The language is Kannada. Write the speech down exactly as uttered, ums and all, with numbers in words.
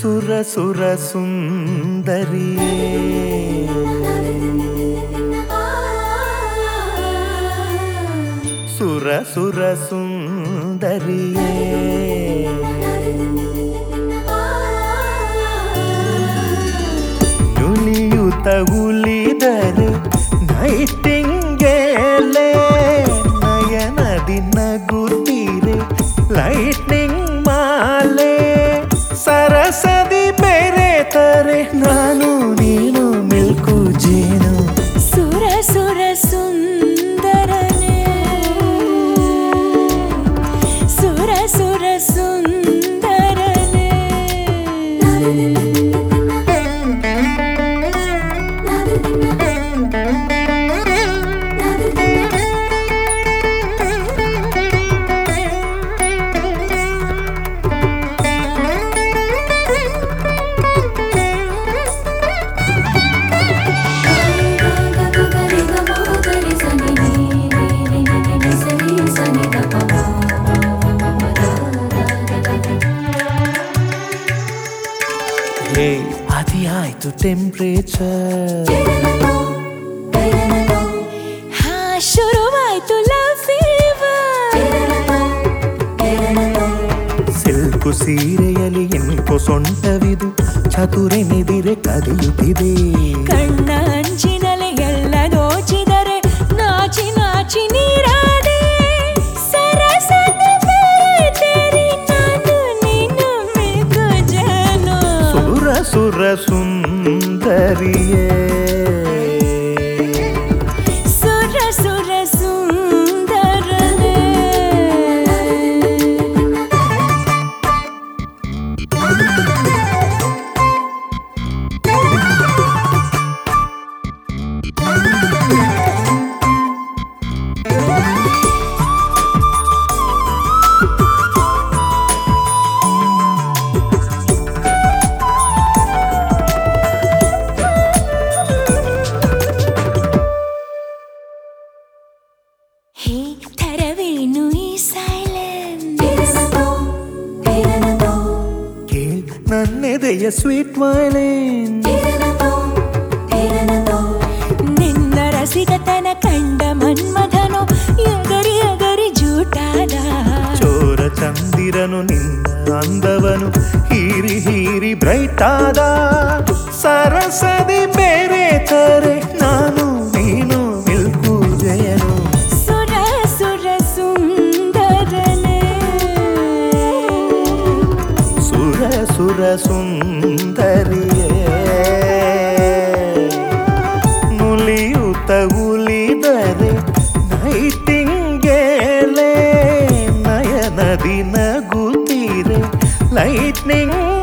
ಸುರ ಸುರ ಸುಂದರಿಯೇ ಸುರ ಸುರ ಸುಂದರಿಯೇ ನುಲಿಯುತ ಉಲಿದರೆ ನೈಟಿಂಗೇಲೆ ನಯನದಿ ನಗುತ್ತೀರೆ ಲೈಟ್ನಿಂಗ್ ಮಾಲೆ ಸರಸದಿ ಬೆರೆತರೆ ನಾನು ನೀನು ಮಿಲ್ಕು ಜೇನು ಸುರ ಸುರ ಸುಂದರನೇ ಸುರ ಸುರ ಸುಂದರನೇ ಹೇ ಅತಿ ಆಯ್ತು ಟೆಂಪ್ರೇಚರ್ ಹಾ ಶುರುವಾಯ್ತು ಲವ್ ಫೀವರ್ ಸಿಲ್ಕು ಸೀರೆಯಲ್ಲಿ ಎನ್ಕೋ ಸೊಂಟವಿದು ಚತುರೆನೆದಿರೆ ಕದಿಯುತ್ತಿದೆ ಕಣ್ಣ ಅಂಚಿನಲ್ಲಿ ಎಲ್ಲ ದೋಚಿದರೆ ನಾಚಿ ನಾಚಿ ನೀರಾದೆ ಸರಸದ ಬೆರೆತರೆ ನಾನು ನೀನು ಮಿಲ್ಕು ಜೇನು ಸುರ ಸುರ ಸುಂದರಿಯೇ ಸುರ ಸುರ ಸುಂದರನೇ ಹೇ ಥರವೇನು ಈ ಸೈಲೆನ್ಸ್ ಕೇಳ್ ನನ್ನೆದೆಯ ಸ್ವೀಟ್ ವೈಲಿನ್ ನಿನ್ನ ರಸಿಕತನ ಕಂಡ ಮನ್ಮಥನು ಎಗರಿ ಎಗರಿ ಜೂಟಾದ ಚೋರ ಚಂದಿರನು ನಿನ್ನ ಅಂದವನು ಹೀರಿ ಹೀರಿ ಬ್ರೈಟ್ ಆದ ಸರಸದಿ ಬೆರೆತರೆ ನಾನು ನೀನು ಮಿಲ್ಕು ಜಯನು ಸುರ ಸುರ ಸುಂದರನೇ ಸುರ ಸುರ ಸುಂದರಿಯೇ ನುಲಿಯುತ ಉಲಿದರೆ ನೈಟಿಂಗೇಲೆ ನಯನದಿ ನಗುತ್ತೀರೆ ಲೈಟ್ನಿಂಗ್